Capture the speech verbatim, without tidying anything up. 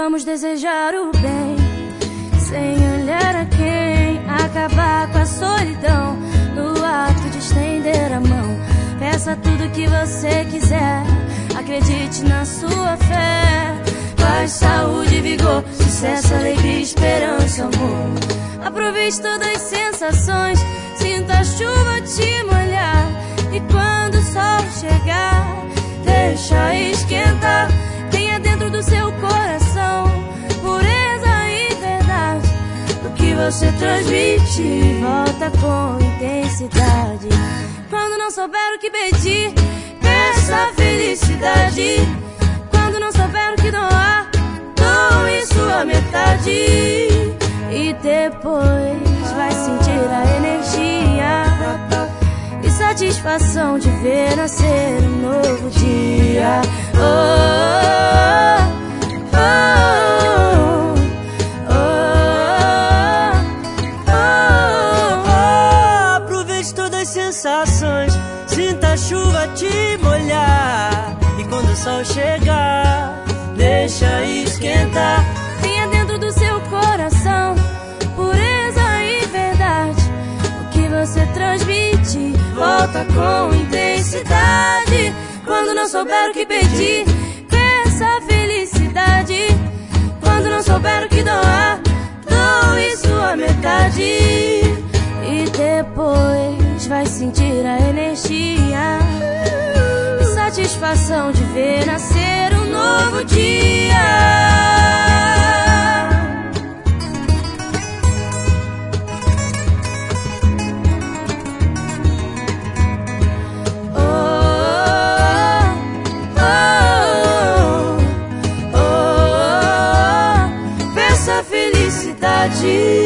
Vamos desejar o bem, sem olhar a quem. Acabar com a solidão, no ato de estender a mão. Peça tudo que você quiser, acredite na sua fé. Paz, saúde, vigor, sucesso, alegria, esperança, amor. Aproveite todas as sensações, sinta a chuva te molhar. E quando o sol chegar, deixa esquentar. Tenha dentro do seu coração pureza e verdade. O que você transmite volta com intensidade. Quando não souber o que pedir, peça felicidade. Quando não souber o que doar, doe sua metade. E depois vai sentir a energia e satisfação de ver nascer um novo dia. Oh, oh, oh, oh, oh, oh. Aproveite todas as sensações, sinta a chuva te molhar. E quando o sol chegar, deixa esquentar. Tenha dentro do seu coração pureza e verdade. O que você transmite volta com intensidade. Quando não souber o que pedir, peça felicidade. Quando não souber o que doar, doe sua metade. E depois vai sentir a energia e satisfação de ver nascer um novo dia. Felicidade.